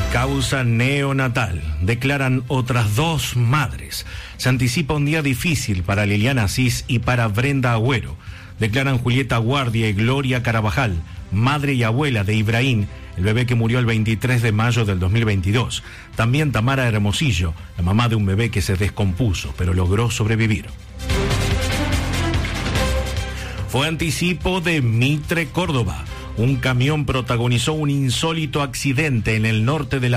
Causa neonatal. Declaran otras 2 madres. Se anticipa un día difícil para Liliana Asís y para Brenda Agüero. Declaran Julieta Guardia y Gloria Carabajal, madre y abuela de Ibrahim, el bebé que murió el 23 de mayo del 2022. También Tamara Hermosillo, la mamá de un bebé que se descompuso, pero logró sobrevivir. Fue anticipo de Mitre, Córdoba. Un camión protagonizó un insólito accidente en el norte de la